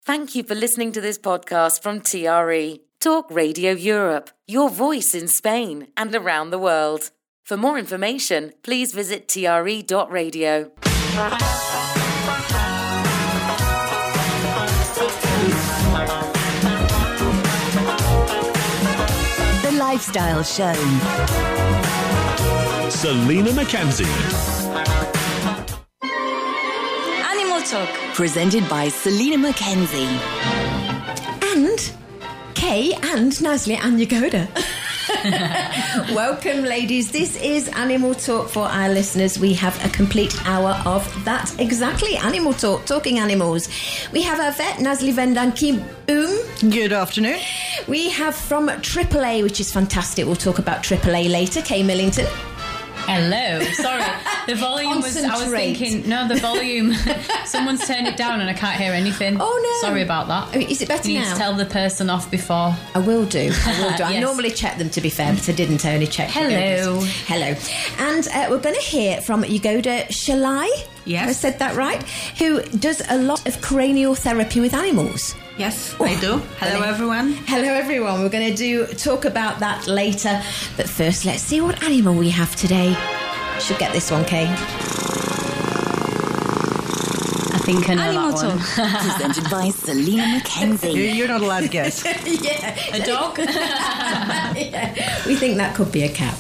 Thank you for listening to this podcast from TRE, Talk Radio Europe, your voice in Spain and around the world. For more information, please visit tre.radio. The Lifestyle Show. Selena McKenzie. Animal Talk. Presented by Selena McKenzie. And Kay and Nazli and Yagoda. Welcome, ladies. This is Animal Talk for our listeners. We have a complete hour of that. Exactly. Animal Talk, talking animals. We have our vet, Nazli Vendan Boom. Good afternoon. We have from AAA, which is fantastic. We'll talk about AAA later. Kay Millington. Hello. Sorry, the volume was... I was thinking, no, the volume... Someone's turned it down and I can't hear anything. Oh, no. Sorry about that. Is it better now? You need to tell the person off before. I will do. Yes. I normally check them, to be fair, but I didn't. I only checked. Hello. Hello. And we're going to hear from Yagoda Shalai. Yes. I said that right? Who does a lot of cranial therapy with animals. Yes, I do. Hello, everyone. Hello, everyone. We're going to talk about that later. But first, let's see what animal we have today. Should get this one, Kay. I think I know Animal that one. Talk. Presented by Selena McKenzie. You're not allowed to guess. Yeah. A dog? Yeah. We think that could be a cat.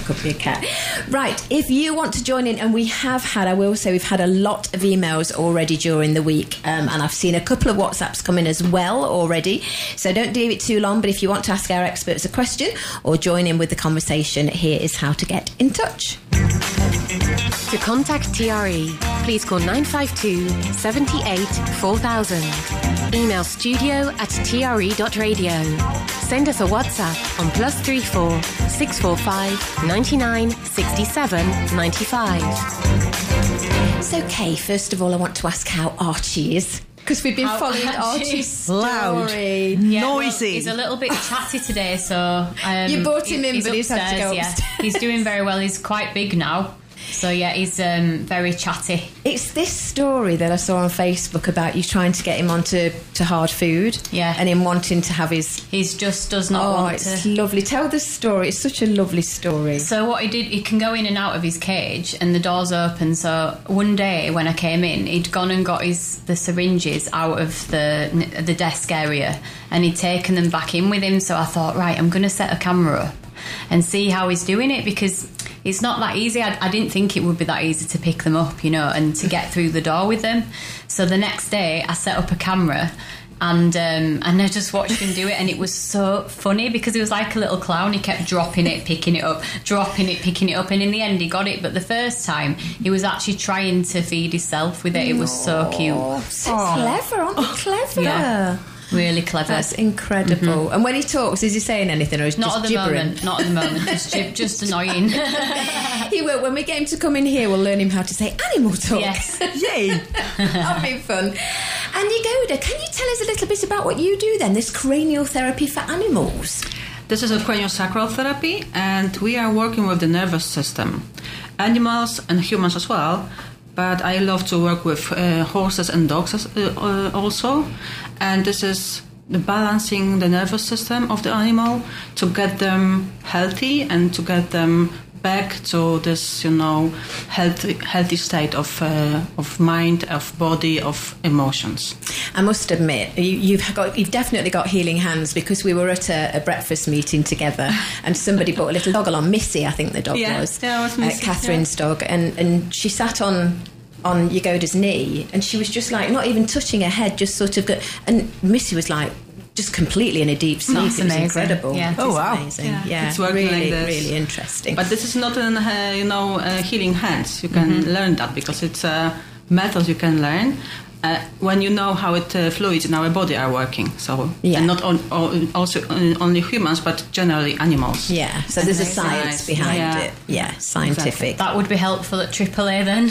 Right, if you want to join in, and we have had, I will say we've had a lot of emails already during the week, and I've seen a couple of WhatsApps come in as well already, so don't leave it too long, but if you want to ask our experts a question or join in with the conversation, here is how to get in touch. To contact TRE, please call 952 78 4000. Email studio@tre.radio. Send us a WhatsApp on +34 645 99 67 95. So, Kay, first of all, I want to ask how Archie is, because we've been following Archie's story. Loud. Yeah, Noisy. Well, he's a little bit chatty today, so... You brought him in, but he's had to go Yeah. upstairs. He's doing very well. He's quite big now. So, yeah, he's very chatty. It's this story that I saw on Facebook about you trying to get him onto hard food. Yeah. And him wanting to have his... He just does not want it's to... lovely. Tell the story. It's such a lovely story. So what he did, he can go in and out of his cage and the door's open. So one day when I came in, he'd gone and got the syringes out of the desk area and he'd taken them back in with him. So I thought, right, I'm going to set a camera up and see how he's doing it, because it's not that easy. I didn't think it would be that easy to pick them up, and to get through the door with them. So the next day I set up a camera and I just watched him do it, and it was so funny because he was like a little clown. He kept dropping it, picking it up, dropping it, picking it up, and in the end he got it. But the first time he was actually trying to feed himself with it. It was so cute. So clever, aren't they clever? Yeah. Really clever. That's incredible. Mm-hmm. And when he talks, is he saying anything, or is he just gibbering? Not at the moment. Just annoying. He will. When we get him to come in here, we'll learn him how to say animal talk. Yes. Yay! That'll be fun. And Yagoda, can you tell us a little bit about what you do then, this cranial therapy for animals? This is a craniosacral therapy, and we are working with the nervous system. Animals and humans as well, but I love to work with horses and dogs also. And this is the balancing the nervous system of the animal to get them healthy and to get them back to this, healthy state of mind, of body, of emotions. I must admit, you've definitely got healing hands, because we were at a breakfast meeting together, and somebody brought a little dog along, Missy, I think the dog was. Yeah, it was Missy. Catherine's dog, and she sat on Yagoda's knee, and she was just like not even touching her head, just sort of and Missy was like just completely in a deep sleep. That's it was amazing. incredible. Yeah. Oh wow, amazing. Yeah, it's working really, like this. really interesting. But this is not healing hands. You can learn that, because it's a method you can learn when you know how fluids in our body are working. So and not only humans, but generally animals. Yeah. So there's a science behind it. Yeah, scientific. Exactly. That would be helpful at AAA then.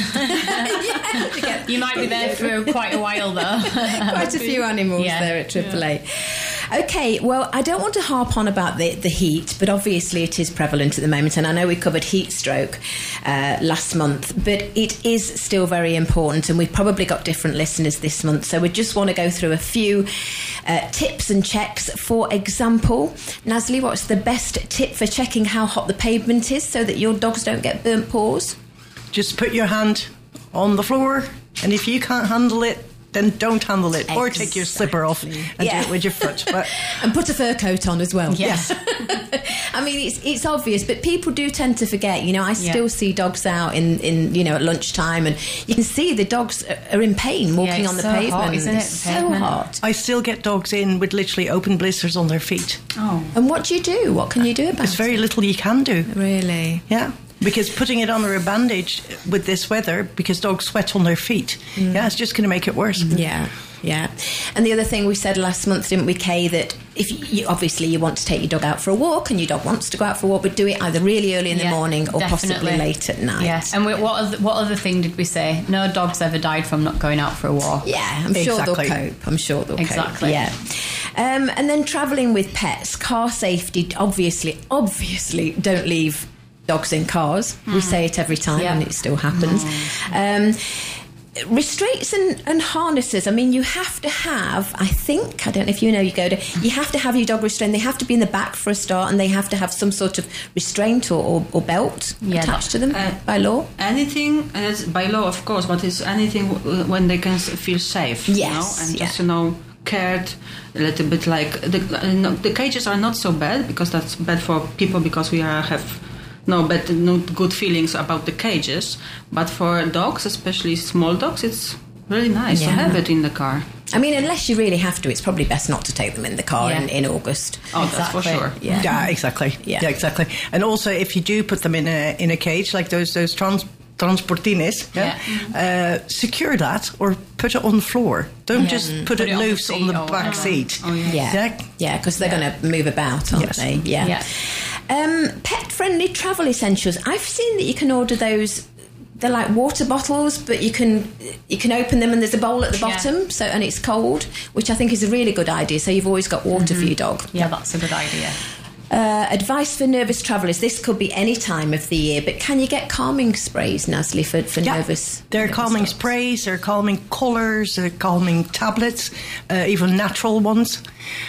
You might be there for quite a while though. Quite a few animals there at AAA. Okay, well, I don't want to harp on about the heat, but obviously it is prevalent at the moment, and I know we covered heat stroke last month, but it is still very important, and we've probably got different listeners this month, so we just want to go through a few tips and checks. For example, Nazli, what's the best tip for checking how hot the pavement is so that your dogs don't get burnt paws? Just put your hand on the floor, and if you can't handle it, then don't handle it. Or take your slipper off and do it with your foot. But and put a fur coat on as well. Yes. I mean, it's obvious, but people do tend to forget. You know, I still see dogs out in you know, at lunchtime, and you can see the dogs are in pain walking on the pavement. Hot, isn't it? It's so hot. I still get dogs in with literally open blisters on their feet. Oh. And what do you do? What can you do about it? There's very little you can do. Really? Yeah. Because putting it under a bandage with this weather, because dogs sweat on their feet, it's just going to make it worse. Yeah. And the other thing we said last month, didn't we, Kay, that if you obviously you want to take your dog out for a walk, and your dog wants to go out for a walk, but do it either really early in the morning or possibly late at night. Yeah. And what other thing did we say? No dog's ever died from not going out for a walk. Yeah, I'm sure they'll cope. Exactly. Yeah. And then travelling with pets, car safety, obviously don't leave dogs in cars. We say it every time, and it still happens. Restraints and harnesses. I mean, you have to have, I don't know if you know, you have to have your dog restrained. They have to be in the back for a start, and they have to have some sort of restraint or belt attached to them by law. Anything, by law, of course, but it's anything when they can feel safe. Yes. You know? And just, cared a little bit, like the cages are not so bad, because that's bad for people, because we have no good feelings about the cages, but for dogs, especially small dogs, it's really nice to have it in the car. I mean, unless you really have to, it's probably best not to take them in the car in August. Oh, that's for sure. Yeah, exactly. Yeah, exactly. And also, if you do put them in a cage, like those transportines, secure that or put it on the floor. Don't just put it loose on the back seat. Oh, yeah, because they're going to move about, aren't they? Yeah. Pet-friendly travel essentials. I've seen that you can order those. They're like water bottles, but you can open them and there's a bowl at the bottom, and it's cold, which I think is a really good idea. So you've always got water for your dog. Yeah, that's a good idea. Advice for nervous travellers. This could be any time of the year, but can you get calming sprays, Nazli, for nervous? There are calming sprays, there are calming colours, there are calming tablets, even natural ones.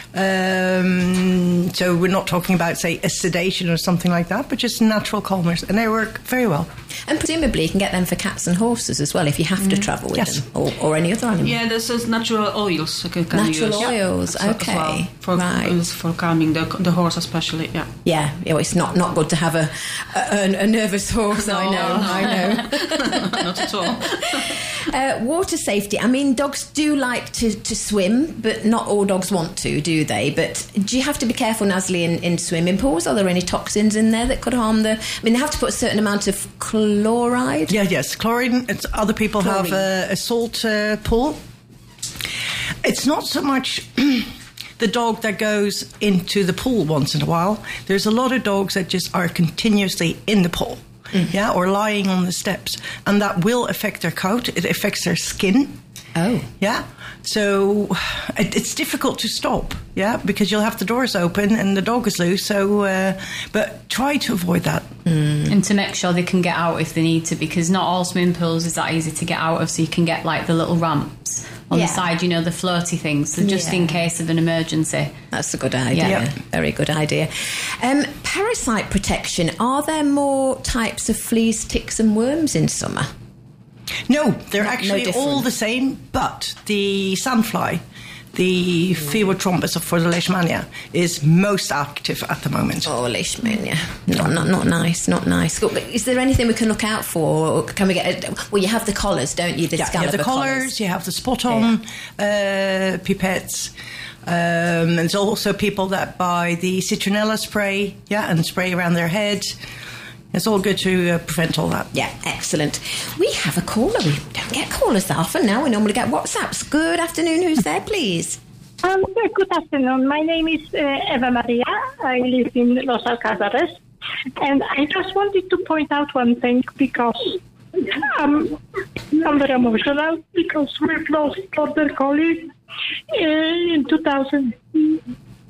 So we're not talking about, say, a sedation or something like that, but just natural calmers, and they work very well. And presumably you can get them for cats and horses as well if you have to travel with them, or any other animal. Yeah, there's natural oils. Natural oils, okay. Well, for calming the horse especially, Yeah, it's not good to have a nervous horse, I know. Not at all. Water safety. I mean, dogs do like to swim, but not all dogs want to, do they? But do you have to be careful, Nazli, in swimming pools? Are there any toxins in there that could harm they have to put a certain amount of chloride? Yes, chlorine. Other people have a salt pool. It's not so much the dog that goes into the pool once in a while. There's a lot of dogs that just are continuously in the pool. Or lying on the steps, and that will affect their coat. It affects their skin. Oh, yeah. So it's difficult to stop. Yeah, because you'll have the doors open and the dog is loose. So, but try to avoid that, and to make sure they can get out if they need to, because not all swimming pools is that easy to get out of. So you can get like the little ramps on the side, the floaty things, so just in case of an emergency. That's a good idea. Very good idea. Parasite protection. Are there more types of fleas, ticks and worms in summer? No, they're actually all the same, but the sandfly, the Phoeotrombus for the Leishmania, is most active at the moment. Oh, Leishmania. Not nice. Is there anything we can look out for? Or can we get you have the collars, don't you? You have the collars, you have the spot-on pipettes. There's also people that buy the citronella spray, and spray around their head. It's all good to prevent all that. Yeah, excellent. We have a caller. We don't get callers that often now. We normally get WhatsApps. Good afternoon. Who's there, please? Good afternoon. My name is Eva Maria. I live in Los Alcázares. And I just wanted to point out one thing, because I'm very emotional, because we've lost Border Collie in 2000.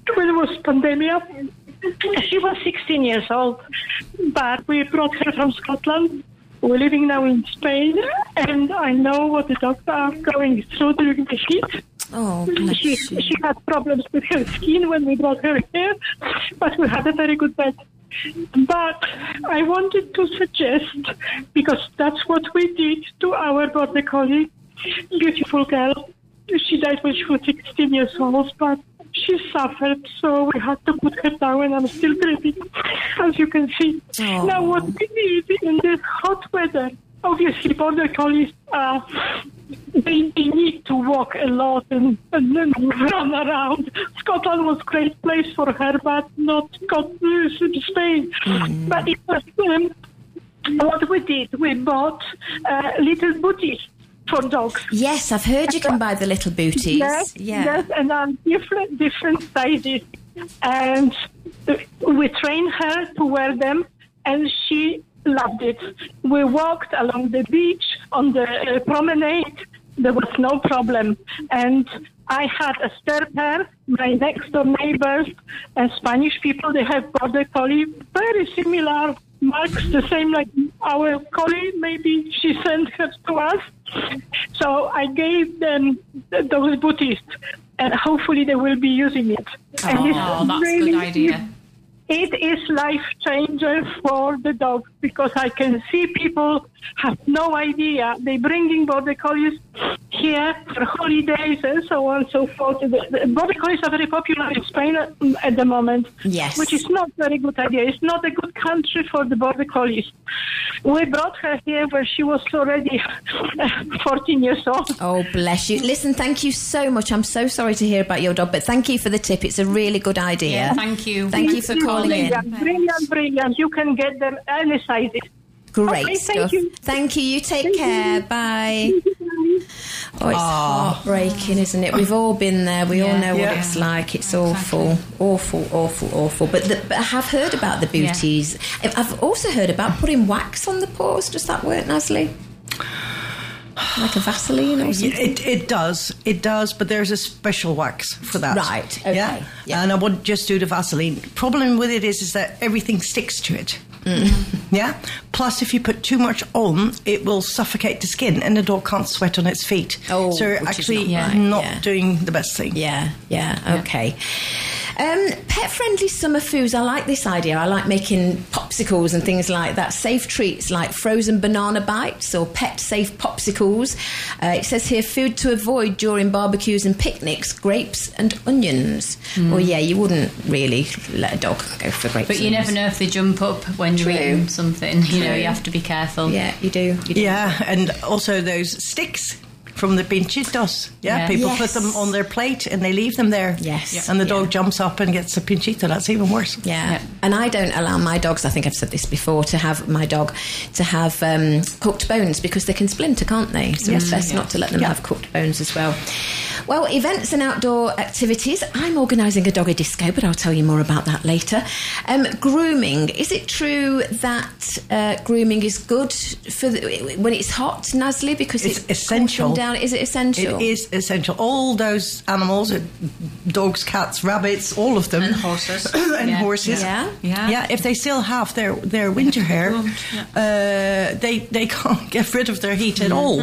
when it was pandemic. She was 16 years old, but we brought her from Scotland. We're living now in Spain, and I know what the dogs are going through during the heat. Oh, she had problems with her skin when we brought her here, but we had a very good vet. But I wanted to suggest, because that's what we did to our border collie, beautiful girl. She died when she was 16 years old, but she suffered, so we had to put her down, and I'm still breathing, as you can see. Oh. Now, what we need in this hot weather, obviously, border collies, they need to walk a lot and run around. Scotland was a great place for her, but not Spain. But it was, what we did, we bought little booties for dogs. Yes, I've heard you can buy the little booties. Yes, and different sizes. And we trained her to wear them, and she loved it. We walked along the beach on the promenade. There was no problem. And I had a spare pair. My next door neighbors, Spanish people, they have border collie, very similar marks, the same like our collie. Maybe she sent her to us. So I gave them those booties, and hopefully they will be using it. Oh, that's a good idea. It is life changer for the dogs, because I can see people have no idea. They're bringing border collies here for holidays and so on and so forth. The border collies are very popular in Spain at the moment, yes, which is not a very good idea. It's not a good country for the border collies. We brought her here when she was already 14 years old. Oh, bless you. Listen, thank you so much. I'm so sorry to hear about your dog, but thank you for the tip. It's a really good idea. Yeah, thank you. Thank you for calling in. Brilliant. You can get them any sizes. Great okay, stuff. Thank you. You take care. Bye. Oh, it's heartbreaking, isn't it? We've all been there. We all know what it's like. It's awful. But I have heard about the booties. Yeah. I've also heard about putting wax on the paws. Does that work, Nasli? Like a Vaseline or something? It does, but there's a special wax for that. Right, okay. Yeah. And I wouldn't just do the Vaseline. Problem with it is that everything sticks to it. Yeah. Plus, if you put too much on, it will suffocate the skin, and the dog can't sweat on its feet. Oh, so you're actually not doing the best thing. Yeah. Okay. Pet-friendly summer foods. I like this idea. I like making popsicles and things like that. Safe treats like frozen banana bites or pet-safe popsicles. It says here, food to avoid during barbecues and picnics, grapes and onions. Well, yeah, you wouldn't really let a dog go for grapes. But you never know if they jump up when you're eating something. You know, you have to be careful. Yeah, you do. Yeah, and also those sticks from the pinchitos. Yeah, people put them on their plate and they leave them there. Yes. And the dog jumps up and gets a pinchito. That's even worse. Yeah. And I don't allow my dogs, I think I've said this before, to have cooked bones, because they can splinter, can't they? So it's best not to let them have cooked bones as well. Well, events and outdoor activities. I'm organising a doggy disco, but I'll tell you more about that later. Grooming. Is it true that grooming is good for when it's hot, Nasli? Because it's essential. Down. Is it essential? It is essential. All those animals, dogs, cats, rabbits, all of them. And horses. Horses. Yeah. If they still have their winter hair, they can't get rid of their heat at all.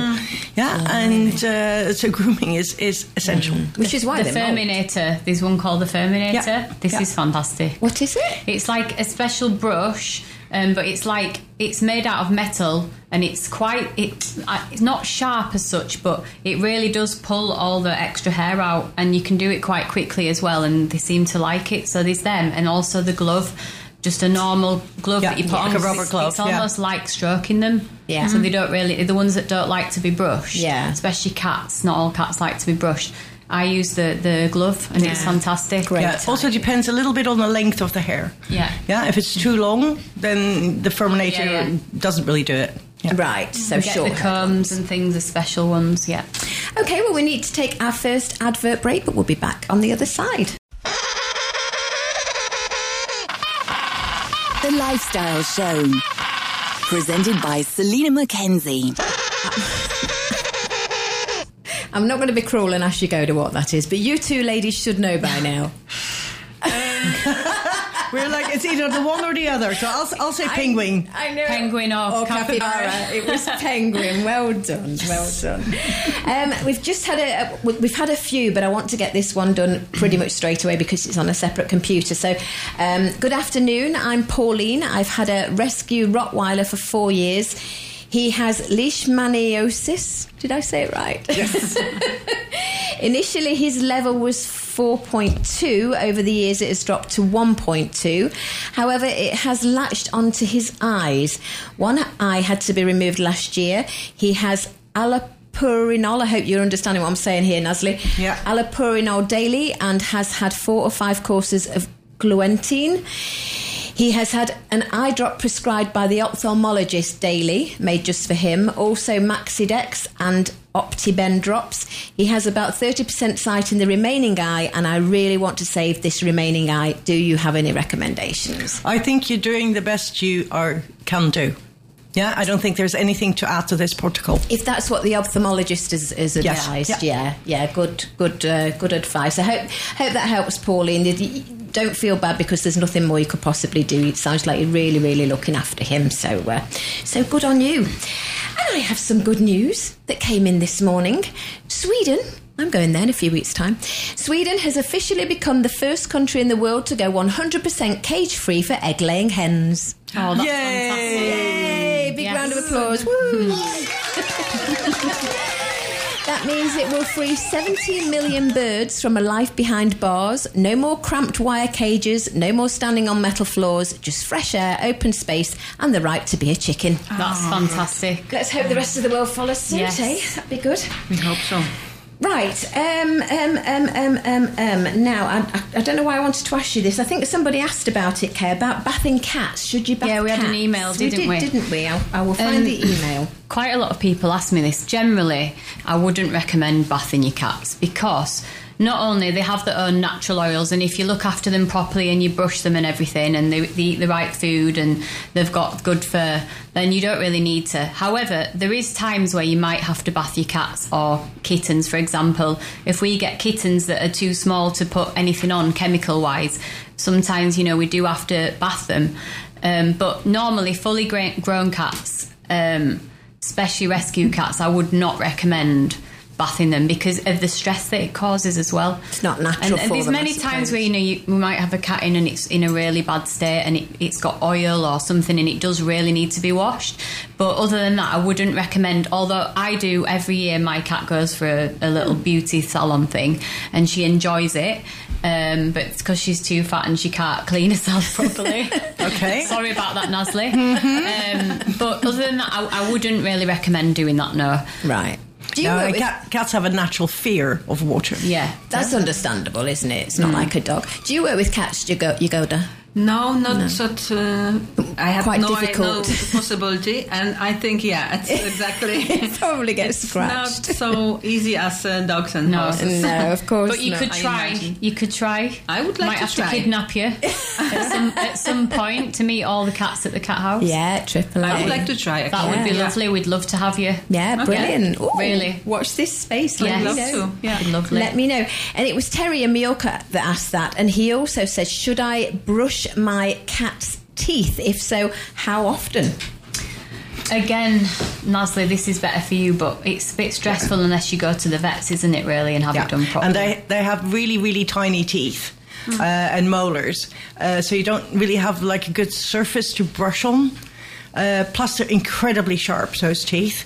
So grooming is essential. Which is why the Furminator. There's one called the Furminator. This is fantastic. What is it? It's like a special brush, but it's made out of metal, and it's not sharp as such, but it really does pull all the extra hair out, and you can do it quite quickly as well, and they seem to like it. So there's them, and also the glove. Just a normal glove that you put on. Like a rubber glove. It's almost like stroking them. Yeah. So they don't really, the ones that don't like to be brushed. Yeah. Especially cats. Not all cats like to be brushed. I use the glove, and it's fantastic. Great. Yeah, it also depends a little bit on the length of the hair. Yeah. Yeah. If it's too long, then the Furminator doesn't really do it. Yeah. Right. So Get short the combs and things, the special ones. Yeah. Okay. Well, we need to take our first advert break, but we'll be back on the other side. The Lifestyle Show, presented by Selena Mackenzie. I'm not going to be cruel and ask you go to what that is, but you two ladies should know by now. We're like, it's either the one or the other. So I'll say penguin. I know. Penguin or capybara. It was penguin. Well done. Well done. We've just had we've had a few, but I want to get this one done pretty much straight away because it's on a separate computer. So, good afternoon. I'm Pauline. I've had a rescue Rottweiler for 4 years. He has leishmaniosis. Did I say it right? Yes. Initially, his level was 4.2. Over the years, it has dropped to 1.2. However, it has latched onto his eyes. One eye had to be removed last year. He has allopurinol. I hope you're understanding what I'm saying here, Nasli. Yeah. Allopurinol daily and has had 4 or 5 courses of gluentine. He has had an eye drop prescribed by the ophthalmologist daily, made just for him. Also Maxidex and Optiben drops. He has about 30% sight in the remaining eye, and I really want to save this remaining eye. Do you have any recommendations? I think you're doing the best you can do. Yeah, I don't think there's anything to add to this protocol. If that's what the ophthalmologist has advised, yeah, good advice. I hope that helps, Pauline. Don't feel bad because there's nothing more you could possibly do. It sounds like you're really, really looking after him. So good on you. And I have some good news that came in this morning. Sweden. I'm going there in a few weeks' time. Sweden has officially become the first country in the world to go 100% cage-free for egg-laying hens. Oh, that's Yay! fantastic. Yay! Big round of applause. Woo! That means it will free 70 million birds from a life behind bars. No more cramped wire cages, no more standing on metal floors, just fresh air, open space, and the right to be a chicken. That's fantastic. Let's hope the rest of the world follows suit, Yes. eh? That'd be good. We hope so. Right. Now, I don't know why I wanted to ask you this. I think somebody asked about it, Kay, about bathing cats. Should you bath Yeah, we had an cats? email, didn't we? Didn't we? I will find the email. Quite a lot of people ask me this. Generally, I wouldn't recommend bathing your cats because not only they have their own natural oils, and if you look after them properly and you brush them and everything and they eat the right food and they've got good fur, then you don't really need to. However, there is times where you might have to bath your cats or kittens, for example. If we get kittens that are too small to put anything on chemical-wise, sometimes, we do have to bath them. But normally, fully grown cats, especially rescue cats, I would not recommend bathing them because of the stress that it causes as well. It's not natural and for there's them, many I times suppose. where we might have a cat in and it's in a really bad state and it's got oil or something and it does really need to be washed. But other than that, I wouldn't recommend, although I do every year. My cat goes for a little beauty salon thing and she enjoys it, but it's because she's too fat and she can't clean herself properly. Okay. Sorry about that, Nasli. But other than that, I wouldn't really recommend doing that, no. Right. Do you No, work with... cats have a natural fear of water. Yeah. That's understandable, isn't it? It's not like a dog. Do you work with cats, Jagoda? No, not such. I have Quite no difficult. possibility, and I think it's exactly. It probably gets It's not scratched. so easy as dogs and horses. No, of course But you not. could I try. imagine. You could try. I would like Might to have try. to kidnap you at some point to meet all the cats at the cat house. Yeah, triple A. I would like to try. That would be Yeah. lovely. We'd love to have you. Yeah, brilliant. Ooh, Really. Watch this space. Yeah. Let me Love know. to. Yeah. It'd be lovely. Let me know. And it was Terry in Mallorca that asked that, and he also said, should I brush my cat's teeth? If so, how often? Again, Nasli, this is better for you, but it's a bit stressful unless you go to the vets, isn't it, really, and have it done properly. And they have really, really tiny teeth and molars. So you don't really have like a good surface to brush on. Plus they're incredibly sharp, those teeth.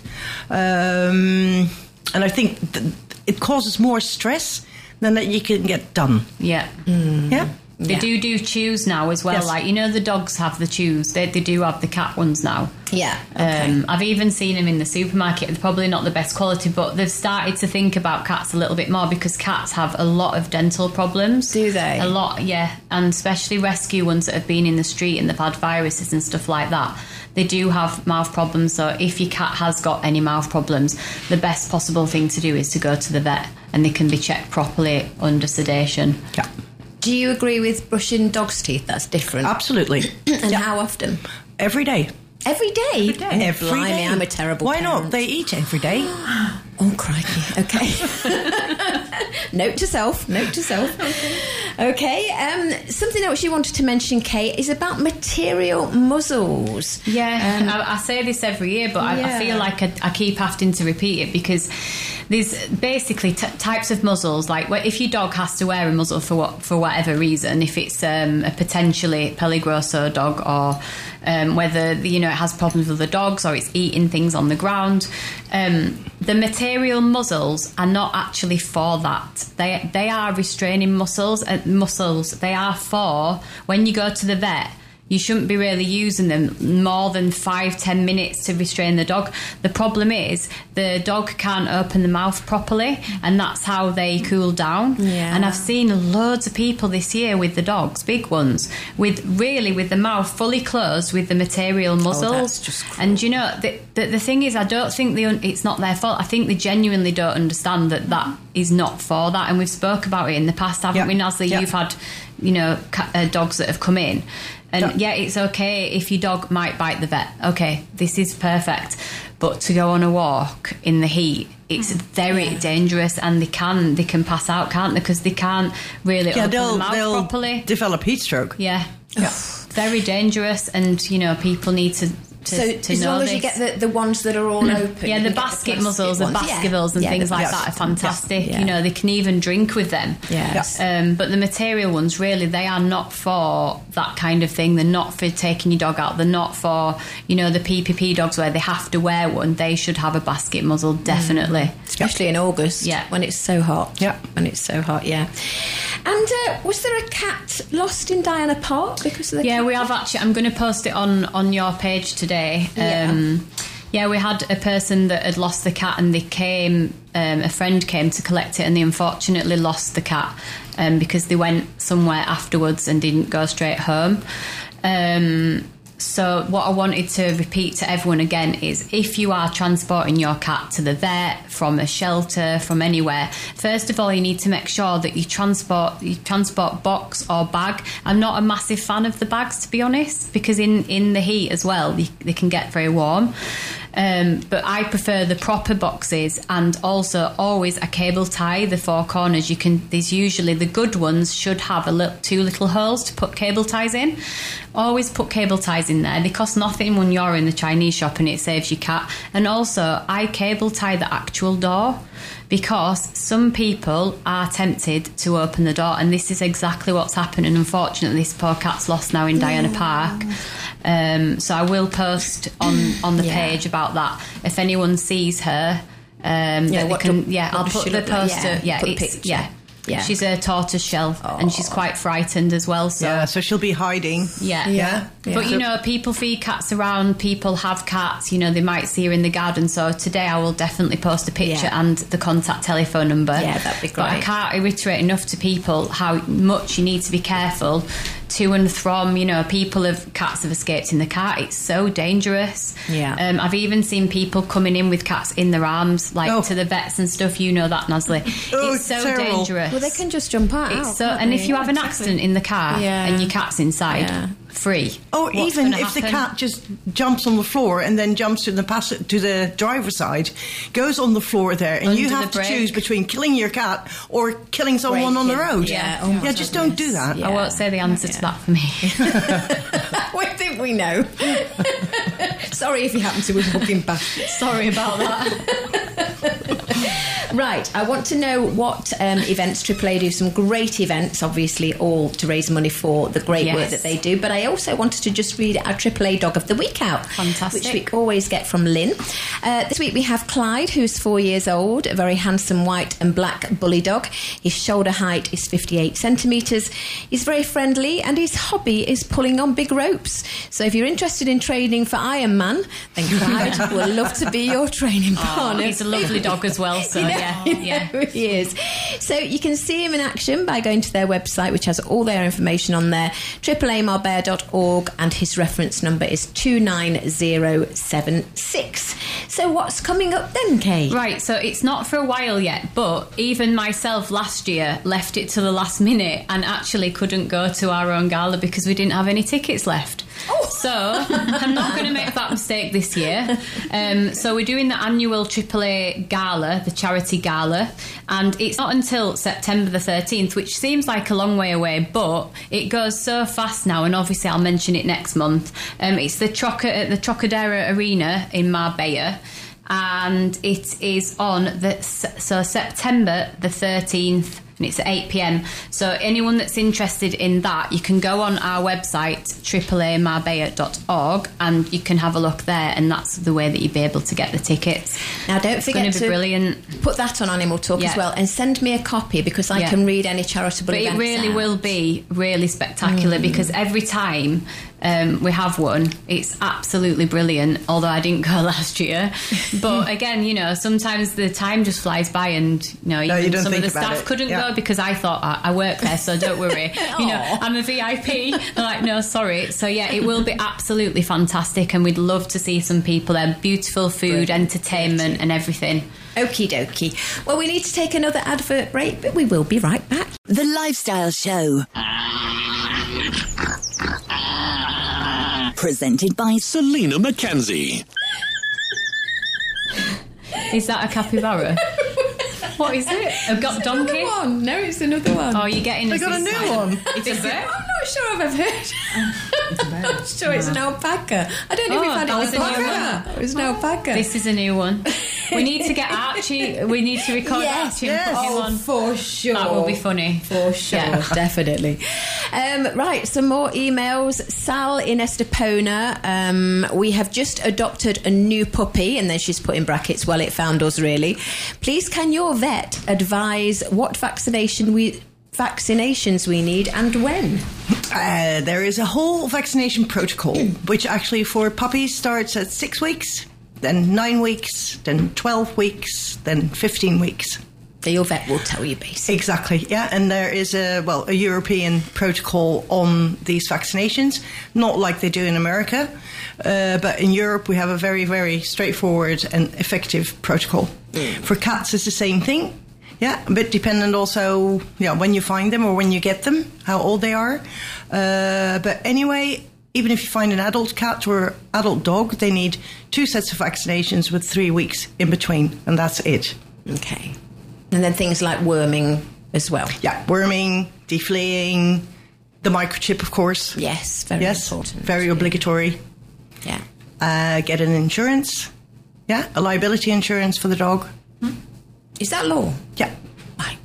And I think it causes more stress than that you can get done. Yeah. Yeah? They do chews now as well. Yes. Like, the dogs have the chews. They do have the cat ones now. Yeah. Okay. I've even seen them in the supermarket. They're probably not the best quality, but they've started to think about cats a little bit more because cats have a lot of dental problems. Do they? A lot, yeah. And especially rescue ones that have been in the street and they've had viruses and stuff like that. They do have mouth problems. So if your cat has got any mouth problems, the best possible thing to do is to go to the vet and they can be checked properly under sedation. Yeah. Do you agree with brushing dogs' teeth? That's different. Absolutely. And how often? Every day. Every day? Every Blimey, day. I'm a terrible Why parent. not? They eat every day. Oh, crikey. Okay. Note to self. Okay. Something else you wanted to mention, Kate, is about material muzzles. Yeah, I say this every year, but I feel like I keep having to repeat it because there's basically types of muzzles. Like if your dog has to wear a muzzle for whatever reason, if it's a potentially peligroso dog or whether it has problems with the dogs or it's eating things on the ground, the material muzzles are not actually for that. They are restraining muscles. They are for when you go to the vet. You shouldn't be really using them more than 5-10 minutes to restrain the dog. The problem is the dog can't open the mouth properly, and that's how they cool down. Yeah. And I've seen loads of people this year with the dogs, big ones, with the mouth fully closed with the material muzzles. That's just cruel. And the thing is, I don't think it's not their fault. I think they genuinely don't understand that is not for that. And we've spoke about it in the past, haven't we, Nasli? You've had dogs that have come in. And it's okay if your dog might bite the vet. Okay, this is perfect. But to go on a walk in the heat, it's very dangerous, and they can pass out, can't they? Because they can't really open the mouth properly. Develop heat stroke. Yeah. Very dangerous, and people need to So as long as you get the ones that are all open. Yeah, the basket muzzles, the Baskervilles and things like that are fantastic. Yeah. They can even drink with them. Yes. But the material ones, really, they are not for that kind of thing. They're not for taking your dog out. They're not for, the PPP dogs where they have to wear one. They should have a basket muzzle, definitely. Especially in August, when it's so hot. Yeah. When it's so hot, yeah. And was there a cat lost in Diana Park because of the cat? We have actually. I'm going to post it on your page today. We had a person that had lost the cat, and they came. A friend came to collect it, and they unfortunately lost the cat because they went somewhere afterwards and didn't go straight home. So what I wanted to repeat to everyone again is, if you are transporting your cat to the vet, from a shelter, from anywhere, first of all, you need to make sure that you transport box or bag. I'm not a massive fan of the bags, to be honest, because in the heat as well, they can get very warm. But I prefer the proper boxes, and also always a cable tie, the four corners. There's usually the good ones should have two little holes to put cable ties in. Always put cable ties in there. They cost nothing when you're in the Chinese shop, and it saves your cat. And also, I cable tie the actual door, because some people are tempted to open the door, and this is exactly what's happened. And unfortunately, this poor cat's lost now in Diana Park. So I will post on the page about that. If anyone sees her, I'll put the poster. Yeah, she's a tortoise shell, and she's quite frightened as well. So she'll be hiding. Yeah. But people feed cats around. People have cats. They might see her in the garden. So today I will definitely post a picture and the contact telephone number. Yeah, that'd be great. But I can't reiterate enough to people how much you need to be careful to and from. Cats have escaped in the car. It's so dangerous. Yeah. I've even seen people coming in with cats in their arms, to the vets and stuff. You know that, Nasli. It's so terrible. dangerous. Well, they can just jump out. And if you have an accident in the car and your cat's inside, free. Or even if the cat just jumps on the floor and then jumps to the driver's side, goes on the floor there, and you have to choose between killing your cat or killing someone on the road. Just don't do that. I won't say the answer to that for me. We think we know. Sorry if you happen to be walking past. Sorry about that. Right, I want to know what events AAA do. Some great events, obviously, all to raise money for the great work that they do. But I also wanted to just read our AAA Dog of the Week out. Fantastic. Which we always get from Lynn. This week we have Clyde, who's 4 years old, a very handsome white and black bully dog. His shoulder height is 58 centimetres. He's very friendly, and his hobby is pulling on big ropes. So if you're interested in training for Ironman, then Clyde will love to be your training partner. He's a lovely dog as well, so he is. So you can see him in action by going to their website, which has all their information on there, AAAMarbella.org, and his reference number is 29076. So what's coming up then, Kate? Right, so it's not for a while yet, but even myself last year left it to the last minute and actually couldn't go to our own gala because we didn't have any tickets left. So I'm not going to make that mistake this year. So we're doing the annual AAA Gala, the charity gala, and it's not until September the 13th, which seems like a long way away, but it goes so fast now, and obviously I'll mention it next month. It's the Trocadero Arena in Marbella, and it is on September the 13th, and it's at 8 p.m. So anyone that's interested in that, you can go on our website, AAAmarbella.org, and you can have a look there, and that's the way that you'll be able to get the tickets. Now, don't forget to brilliant. Put that on Animal Talk as well, and send me a copy, because I can read any charitable events. But it really will be really spectacular, because every time we have one, it's absolutely brilliant, although I didn't go last year. But again, you know, sometimes the time just flies by, and you some of the staff couldn't go because I thought, I work there, so don't worry. I'm a VIP. They're like, no, sorry. So yeah, it will be absolutely fantastic, and we'd love to see some people there. Beautiful food, entertainment and everything. Okie dokie. Well, we need to take another advert break, but we will be right back. The Lifestyle Show. Presented by Selina Mackenzie. Is that a capybara? What is it? A donkey? One. No, it's another one. Oh, you're getting I got a new one. It's a bird? I'm not sure if I've heard. I'm not sure it's an alpaca. I don't know if we've had it before. It was an alpaca. This is a new one. We need to get Archie. We need to record Archie and put him on. For sure. That will be funny. For sure, definitely. Right, some more emails. Sal in Estepona. We have just adopted a new puppy, and then she's put in brackets, well, it found us really. Please, can your vet advise what vaccinations we need and when? There is a whole vaccination protocol, which actually for puppies starts at 6 weeks, then 9 weeks, then 12 weeks, then 15 weeks. Your vet will tell you, basically. Exactly, yeah. And there is a European protocol on these vaccinations, not like they do in America, but in Europe we have a very, very straightforward and effective protocol. For cats, it's the same thing. Yeah, a bit dependent also, when you find them or when you get them, how old they are. But anyway, even if you find an adult cat or adult dog, they need 2 sets of vaccinations with 3 weeks in between, and that's it. Okay. And then things like worming as well. Yeah, worming, defleeing, the microchip, of course. Yes, very important. Very obligatory. Yeah. Get an insurance. Yeah, a liability insurance for the dog. Is that law? Yeah. Right.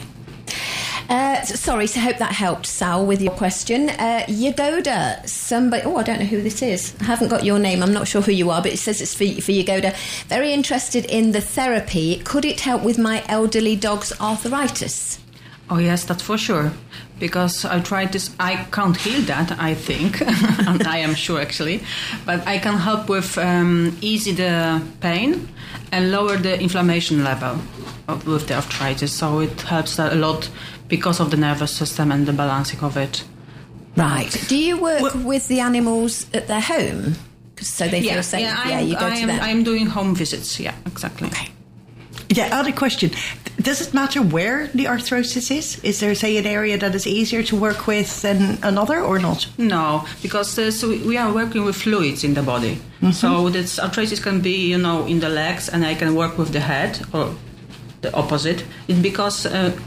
Sorry, so I hope that helped, Sal, with your question. Yagoda, somebody... Oh, I don't know who this is. I haven't got your name. I'm not sure who you are, but it says it's for Yagoda. Very interested in the therapy. Could it help with my elderly dog's arthritis? Oh, yes, that's for sure. Because I tried this. I can't heal that, I think. And I am sure, actually. But I can help with ease the pain and lower the inflammation level with the arthritis. So it helps a lot because of the nervous system and the balancing of it. Right. Do you work with the animals at their home? So they feel safe? Yeah, you go to them. I'm doing home visits. Yeah, exactly. Okay. Yeah, other question. Does it matter where the arthrosis is? Is there, say, an area that is easier to work with than another or not? No, because we are working with fluids in the body. Mm-hmm. So this arthritis can be, in the legs, and I can work with the head or the opposite. It's because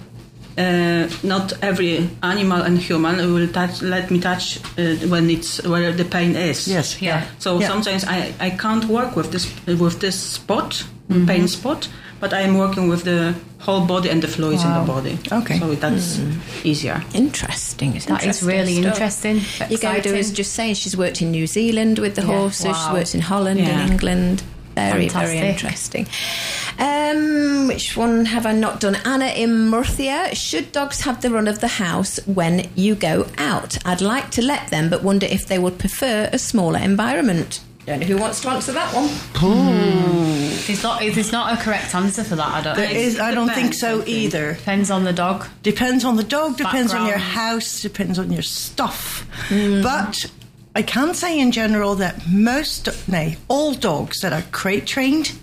not every animal and human will let me touch when it's where the pain is. Yes. Yeah. So sometimes I can't work with this spot, pain spot. But I am working with the whole body and the fluids in the body. Okay. So that's easier. Interesting. That is really interesting. Yagoda was just saying she's worked in New Zealand with the horses. Wow. She's worked in Holland and England. Very, Fantastic. very interesting. Which one have I not done? Anna in Murcia. Should dogs have the run of the house when you go out? I'd like to let them, but wonder if they would prefer a smaller environment. Don't know who wants to answer that one. There's not a correct answer for that. I don't think so either. Depends on the dog. Depends on the dog. Depends on your Background. house. Depends on your stuff. But I can say in general that all dogs that are crate trained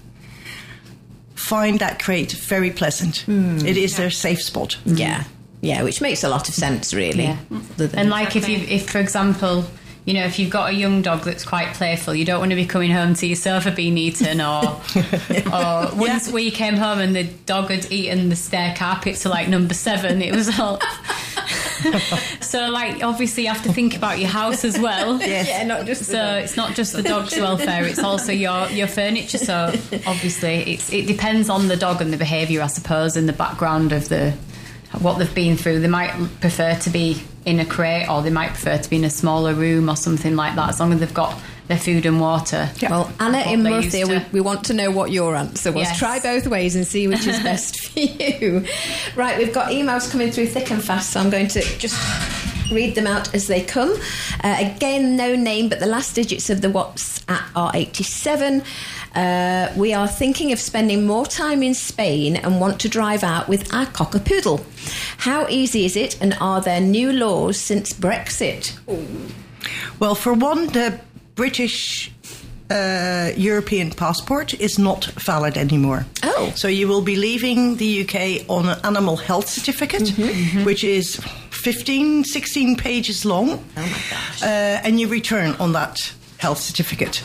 find that crate very pleasant. It is their safe spot. Yeah, which makes a lot of sense, really. Yeah. And like if for example, you know, if you've got a young dog that's quite playful, you don't want to be coming home to your sofa being eaten, or once we came home and the dog had eaten the stair carpet to like number 7, it was all... So, like, obviously you have to think about your house as well. Yes. Yeah, not just the dog. It's not just the dog's welfare, it's also your furniture. So obviously it depends on the dog and the behaviour, I suppose, and the background of what they've been through. They might prefer to be in a crate, or they might prefer to be in a smaller room or something like that, as long as they've got their food and water. Yeah. Well, Anna in Murcia, we want to know what your answer was. Yes. Try both ways and see which is best for you. Right, we've got emails coming through thick and fast, so I'm going to just read them out as they come. Again, no name, but the last digits of the WhatsApp are 87. We are thinking of spending more time in Spain and want to drive out with our cockapoodle. How easy is it, and are there new laws since Brexit? Well, for one, the British European passport is not valid anymore. Oh. So you will be leaving the UK on an animal health certificate, which is 16 pages long. Oh my gosh. And you return on that health certificate.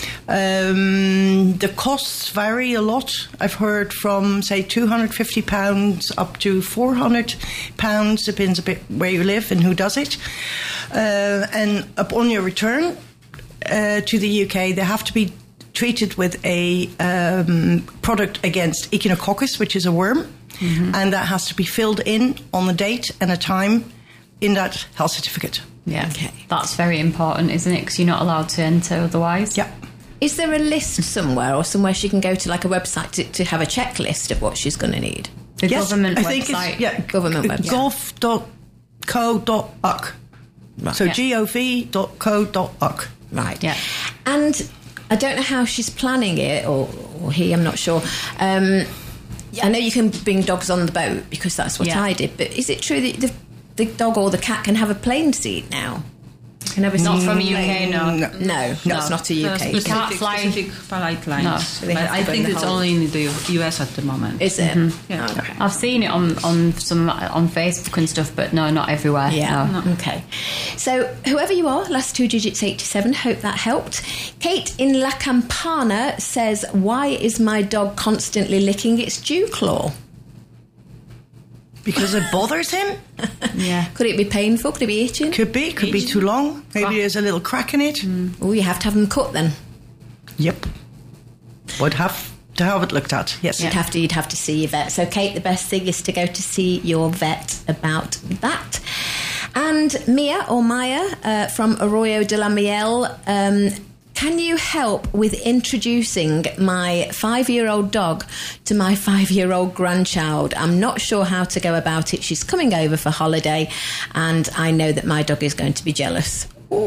The costs vary a lot. I've heard from, say, £250 up to £400. Depends a bit where you live and who does it. And upon your return to the UK, they have to be treated with a product against Echinococcus, which is a worm, and that has to be filled in on the date and a time in that health certificate. Yeah, okay. That's very important, isn't it? Because you're not allowed to enter otherwise. Yeah. Is there a list somewhere, or somewhere she can go to, like a website, to have a checklist of what she's going to need? The government I think website. Government website. gov.co.uk. Right. So gov.co.uk. Right. Yeah. And I don't know how she's planning it, or he, I'm not sure. I know you can bring dogs on the boat, because that's what I did, but is it true that the dog or the cat can have a plane seat now? Can have a Not seat from in a UK, plane? no. No, it's not a UK. Specific, can't fly. specific flight lines. No. So they But have to I go in think the it's whole- only in the US at the moment. Is it? Yeah. Oh, okay. I've seen it on Facebook and stuff, but no, not everywhere. Yeah. No. Okay. So, whoever you are, last 2 digits 87. Hope that helped. Kate in La Campana says, "Why is my dog constantly licking its dew claw?" Because it bothers him. Yeah. Could it be painful? Could it be itching? Could be too long. Maybe there's a little crack in it. Oh, you have to have them cut then. Yep. Would have to have it looked at. Yes. You'd have to see your vet. So, Kate, the best thing is to go to see your vet about that. And Mia or Maya from Arroyo de la Miel, can you help with introducing my 5-year-old dog to my 5-year-old grandchild? I'm not sure how to go about it. She's coming over for holiday, and I know that my dog is going to be jealous.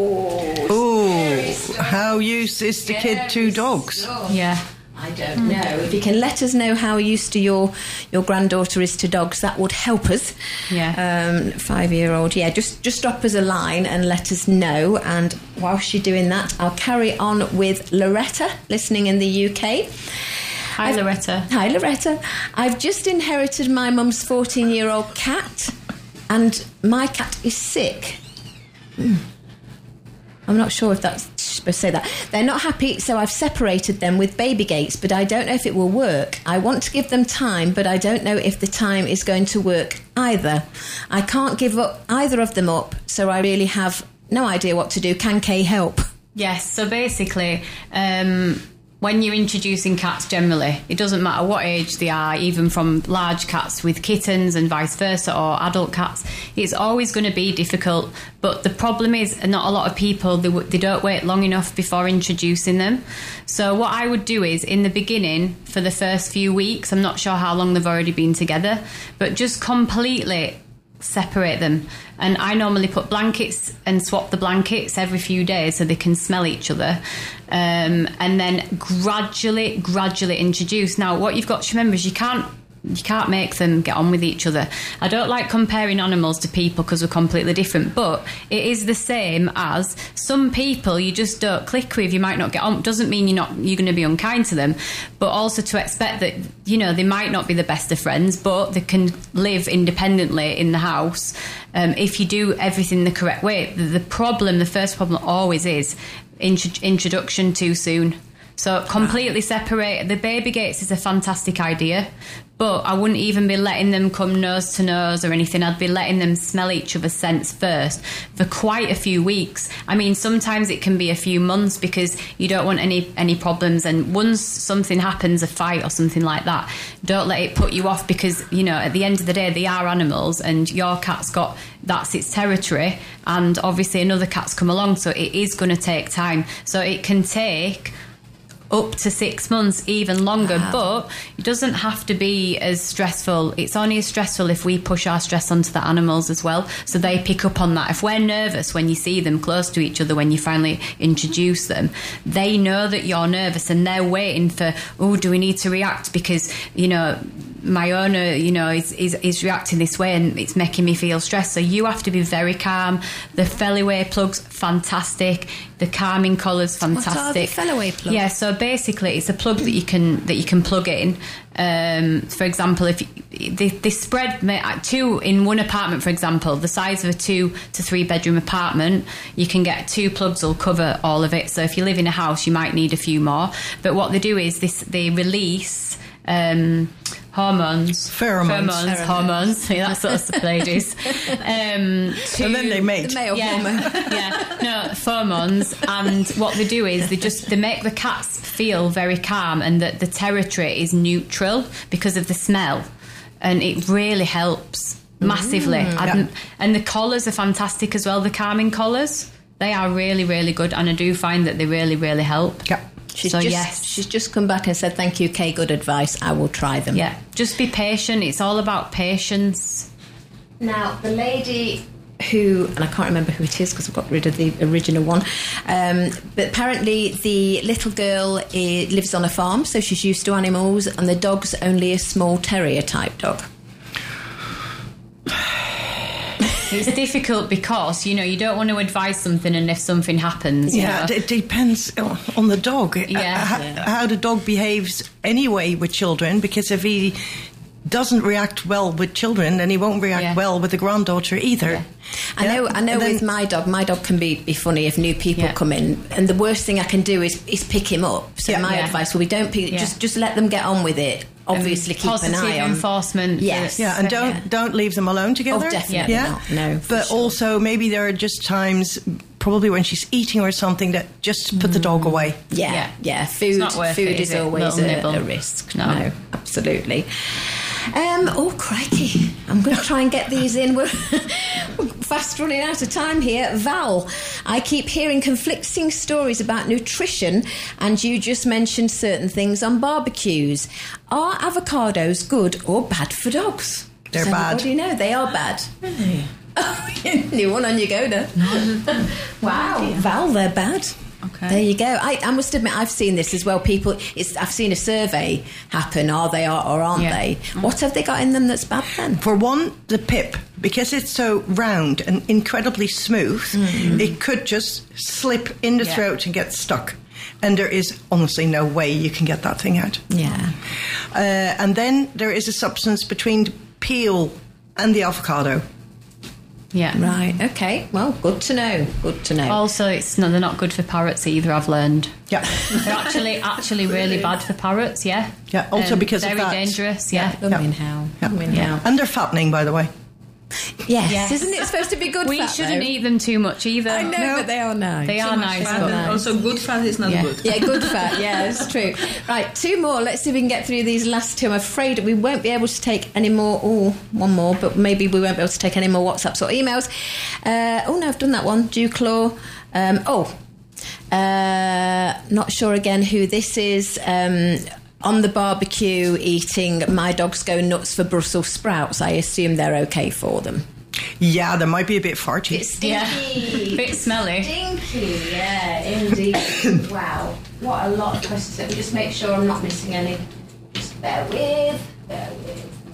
Oh, how used is the kid to dogs? Yeah. I don't know. If you can let us know how used to your granddaughter is to dogs, that would help us. Yeah. 5-year-old. Yeah, just drop us a line and let us know. And whilst you're doing that, I'll carry on with Loretta, listening in the UK. Hi, Loretta. Hi, Loretta. I've just inherited my mum's 14-year-old cat, and my cat is sick. I'm not sure if that's supposed to say that. They're not happy, so I've separated them with baby gates, but I don't know if it will work. I want to give them time, but I don't know if the time is going to work either. I can't give up either of them up, so I really have no idea what to do. Can Kay help? Yes, so basically, when you're introducing cats generally, it doesn't matter what age they are, even from large cats with kittens and vice versa, or adult cats, it's always going to be difficult. But the problem is, not a lot of people, they don't wait long enough before introducing them. So what I would do is, in the beginning, for the first few weeks, I'm not sure how long they've already been together, but just completely separate them. And I normally put blankets and swap the blankets every few days so they can smell each other, and then gradually introduce. Now what you've got to remember is you can't You can't make them get on with each other. I don't like comparing animals to people because we're completely different, but it is the same as some people you just don't click with, you might not get on. Doesn't mean you're going to be unkind to them, but also to expect that, you know, they might not be the best of friends, but they can live independently in the house if you do everything the correct way. The first problem always is introduction too soon. So completely separate. The baby gates is a fantastic idea, but I wouldn't even be letting them come nose to nose or anything. I'd be letting them smell each other's scents first for quite a few weeks. I mean, sometimes it can be a few months because you don't want any problems. And once something happens, a fight or something like that, don't let it put you off because, you know, at the end of the day, they are animals and your cat's that's its territory. And obviously another cat's come along, so it is going to take time. So it can take up to 6 months, even longer. Wow. But it doesn't have to be as stressful. It's only as stressful if we push our stress onto the animals as well, so they pick up on that. If we're nervous when you see them close to each other, when you finally introduce them, they know that you're nervous and they're waiting for, do we need to react because, you know, my owner, you know, is reacting this way and it's making me feel stressed. So you have to be very calm. The Feliway plugs, fantastic. The calming collars, fantastic. What are the Feliway plugs? Yeah, so basically it's a plug that you can plug in. For example, if they spread two in one apartment, for example, the size of a 2 to 3 bedroom apartment, you can get 2 plugs will cover all of it. So if you live in a house, you might need a few more. But what they do is they release hormones. Pheromones. Yeah, that's what the ladies. And then they mate. The male hormone. Pheromones. And what they do is they make the cats feel very calm and that the territory is neutral because of the smell. And it really helps massively. And the collars are fantastic as well, the calming collars. They are really, really good. And I do find that they really, really help. Yeah. She's just come back and said, thank you, Kay, good advice. I will try them. Yeah, just be patient. It's all about patience. Now, the lady who, and I can't remember who it is because I've got rid of the original one, but apparently the little girl lives on a farm, so she's used to animals, and the dog's only a small terrier type dog. It's difficult because, you know, you don't want to advise something and if something happens... Yeah, it depends on the dog. Yeah. How the dog behaves anyway with children, because if he doesn't react well with children, then he won't react well with the granddaughter either. Yeah. I know with my dog can be funny if new people come in, and the worst thing I can do is pick him up. So my advice will be don't pick, just let them get on with it. Obviously, keep an eye on enforcement. Yes, and don't leave them alone together. Oh, definitely not. No, but also maybe there are just times, probably when she's eating or something, that just put the dog away. Yeah. Food is always a risk. No, absolutely. Oh, crikey. I'm going to try and get these in. We're fast running out of time here. Val, I keep hearing conflicting stories about nutrition, and you just mentioned certain things on barbecues. Are avocados good or bad for dogs? They're bad. What do you know? They are bad. Really? Oh, new one on your go there. Wow. Val, they're bad. Okay. There you go. I must admit, I've seen this as well. I've seen a survey happen. Are they or aren't they? What have they got in them that's bad then? For one, the pip, because it's so round and incredibly smooth, it could just slip in the throat and get stuck. And there is honestly no way you can get that thing out. Yeah. And then there is a substance between the peel and the avocado. Yeah. Right. Okay. Well, good to know. Good to know. Also, they're not good for parrots either, I've learned. Yeah. They're actually really bad for parrots, yeah. Yeah, also because of that. Very dangerous, yeah. How? And they're fattening, by the way. Yes. Isn't it supposed to be good We fat, shouldn't eat them too much either. I know, but they are nice. They are nice, but also good fat is not good. Yeah, good fat. Yeah, it's true. Right, 2 more. Let's see if we can get through these last 2. I'm afraid we won't be able to take any more. Oh, one more, but maybe we won't be able to take any more WhatsApps or emails. No, I've done that one. Dewclaw. Not sure again who this is. On the barbecue eating, my dogs go nuts for Brussels sprouts. I assume they're okay for them. Yeah, they might be a bit farty. It's stinky. A bit smelly. Stinky, yeah, indeed. Wow, what a lot of questions. Let me just make sure I'm not missing any. Just bear with.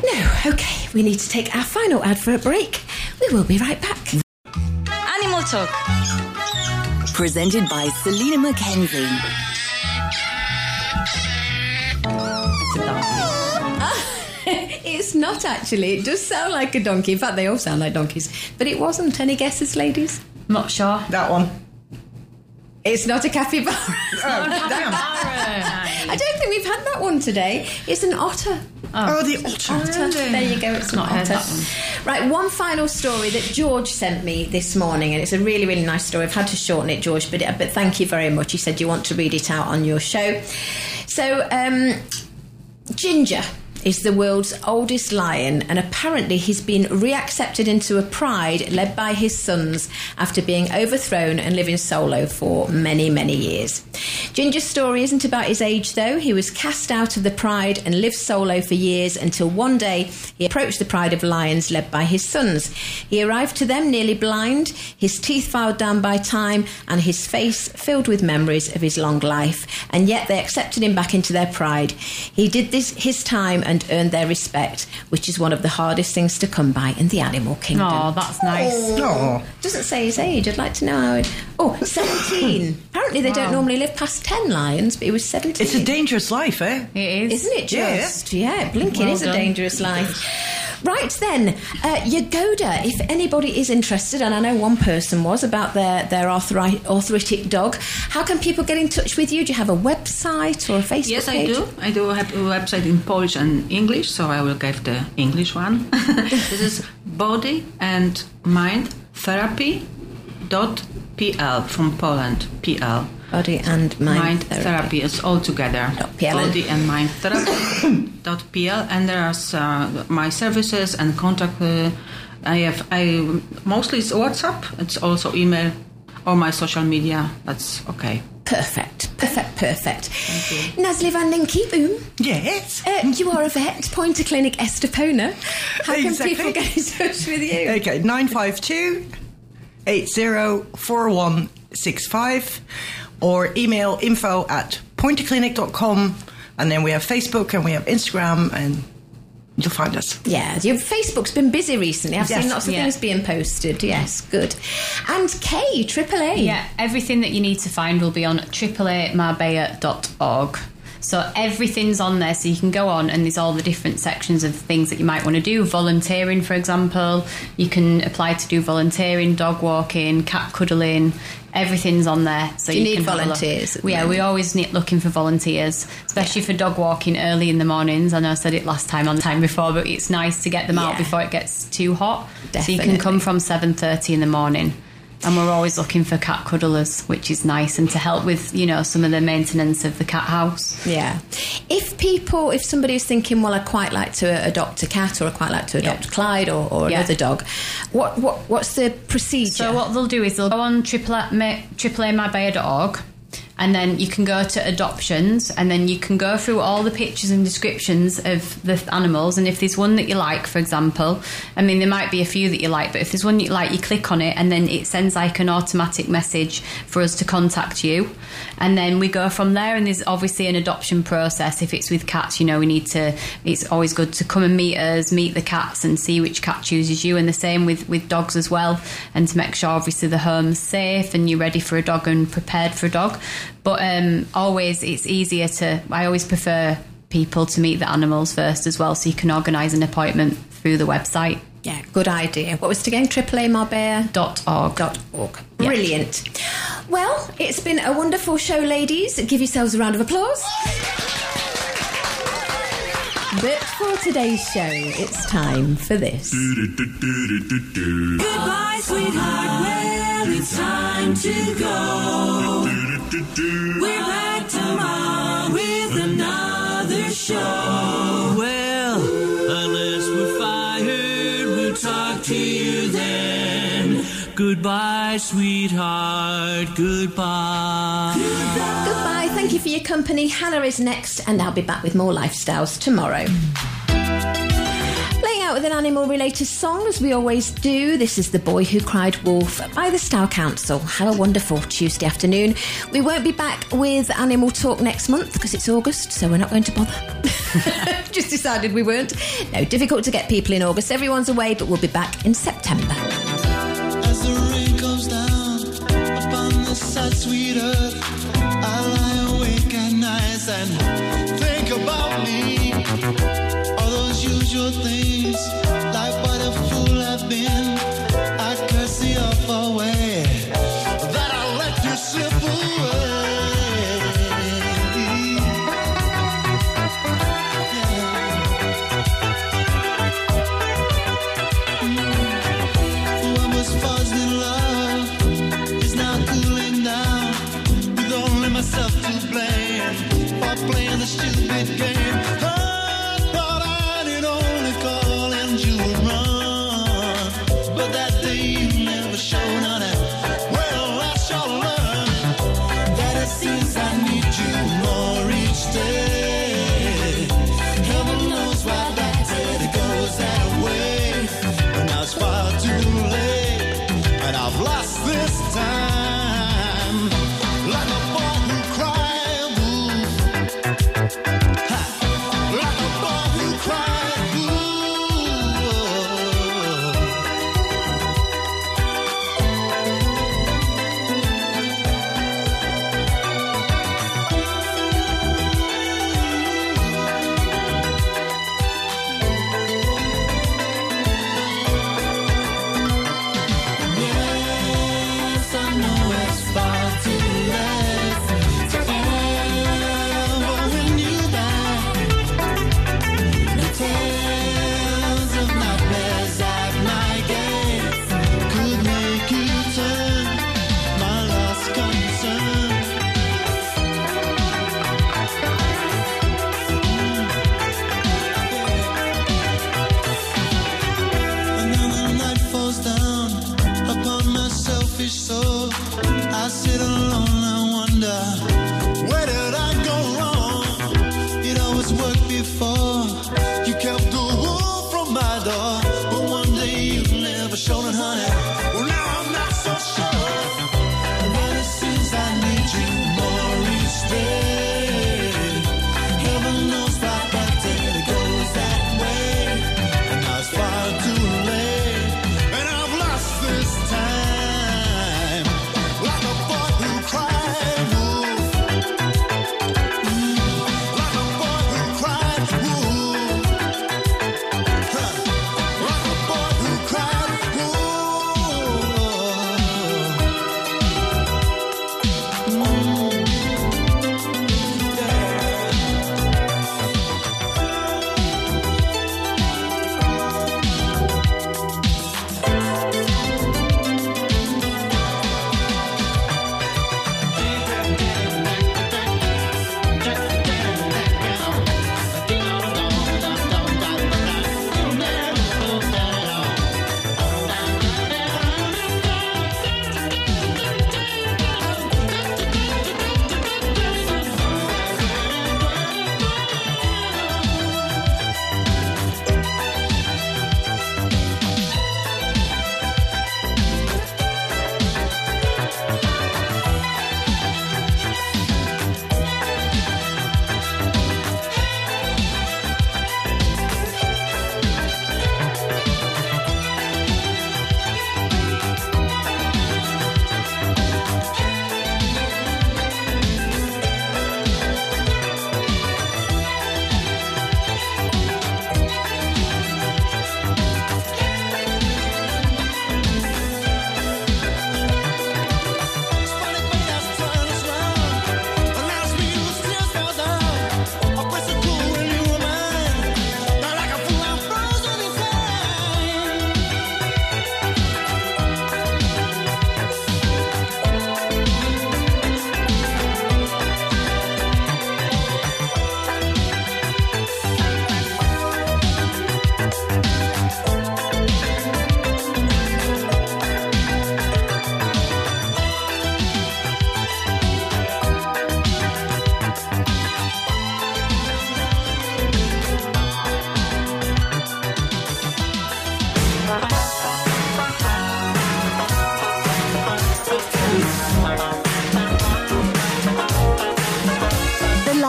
No, okay, we need to take our final advert break. We will be right back. Animal Talk. Presented by Selena Mackenzie. It's not actually. It does sound like a donkey. In fact, they all sound like donkeys. But it wasn't. Any guesses, ladies? I'm not sure. That one. It's not a capybara. Oh, damn. I don't think we've had that one today. It's an otter. Oh, the otter. There you go. It's Not an heard otter. that one. Right, one final story that George sent me this morning, and it's a really, really nice story. I've had to shorten it, George, but thank you very much. He said you want to read it out on your show. So, Ginger is the world's oldest lion, and apparently he's been reaccepted into a pride led by his sons after being overthrown and living solo for many, many years. Ginger's story isn't about his age, though. He was cast out of the pride and lived solo for years until one day he approached the pride of lions led by his sons. He arrived to them nearly blind, his teeth filed down by time, and his face filled with memories of his long life, and yet they accepted him back into their pride. He did this his time and earned their respect, which is one of the hardest things to come by in the animal kingdom. Oh, that's nice. Oh. Doesn't say his age. I'd like to know how it... Oh, 17. Apparently they don't normally live past 10 lions, but he was 17. It's a dangerous life, eh? It is. Isn't it just? Yeah, blinking Well is a done. dangerous life. Right then, Yagoda, if anybody is interested, and I know one person was, about their arthritic dog, how can people get in touch with you? Do you have a website or a Facebook Yes, page? I do. I do have a website in Polish and English, so I will give the English one. This is bodyanmindtherapy.pl from Poland. PL. Body and Mind Therapy is all together. PL. Body and Mind Therapy.pl, and there are my services and contact. I mostly it's WhatsApp. It's also email or my social media. That's okay. Perfect. Nazli van den Kieboom. Yes. You are a vet, Pointer Clinic Estepona. How can Exactly. people get in touch with you? Okay, 952-804165 or email info@pointerclinic.com, and then we have Facebook and we have Instagram, and you'll find us. Yeah, your Facebook's been busy recently. I've Yes. seen lots of Yeah. things being posted. Yes, good. And K, AAA. Yeah, everything that you need to find will be on AAAmarbella.org. So everything's on there, so you can go on and there's all the different sections of things that you might want to do. Volunteering, for example. You can apply to do volunteering, dog walking, cat cuddling. Everything's on there. So Do you need can have a look. volunteers at the Yeah, we always need looking for volunteers, especially for dog walking early in the mornings. I know I said it last time on the time before, but it's nice to get them out Yeah. before it gets too hot. So you Definitely. can come from 7:30 in the morning. And we're always looking for cat cuddlers, which is nice, and to help with, some of the maintenance of the cat house. Yeah. If somebody is thinking, well, I'd quite like to adopt a cat, or I'd quite like to adopt Clyde or Yeah. another dog, what's the procedure? So what they'll do is they'll go on AAAmarbella.org, and then you can go to adoptions, and then you can go through all the pictures and descriptions of the animals, and if there's one that you like, for example, there might be a few that you like, but if there's one that you like, you click on it, and then it sends like an automatic message for us to contact you, and then we go from there. And there's obviously an adoption process. If it's with cats, it's always good to come and meet us, meet the cats, and see which cat chooses you, and the same with dogs as well, and to make sure obviously the home's safe and you're ready for a dog and prepared for a dog. But always it's easier I always prefer people to meet the animals first as well, so you can organise an appointment through the website. Yeah, good idea. What was it again? AAAmarbella.org. Yeah. Brilliant. Well, it's been a wonderful show, ladies. Give yourselves a round of applause. But for today's show, it's time for this. Goodbye, sweetheart. Well, it's time to go. We're back tomorrow with another show. Well, unless we're fired, we'll talk to you then. Goodbye, sweetheart. Goodbye. Goodbye. Thank you for your company. Hannah is next, and I'll be back with more lifestyles tomorrow. Playing out with an animal-related song, as we always do. This is The Boy Who Cried Wolf by the Style Council. Have a wonderful Tuesday afternoon. We won't be back with Animal Talk next month because it's August, so we're not going to bother. Just decided we weren't. No, difficult to get people in August. Everyone's away, but we'll be back in September. As the rain comes down upon the sad sweet earth, I lie awake at night and think about me. All those usual things, like what a fool I've been. I curse the awful way that I let you slip away. What was buzzed in love is now cooling down, with only myself to blame for playing the stupid game. I know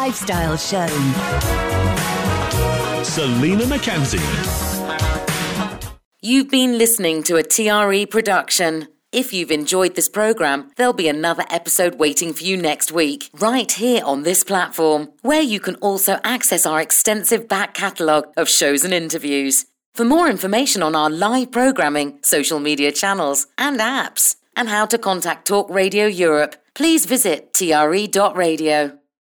lifestyle show. Selena McKenzie. You've been listening to a TRE production. If you've enjoyed this programme, there'll be another episode waiting for you next week, right here on this platform, where you can also access our extensive back catalogue of shows and interviews. For more information on our live programming, social media channels and apps, and how to contact Talk Radio Europe, please visit tre.radio.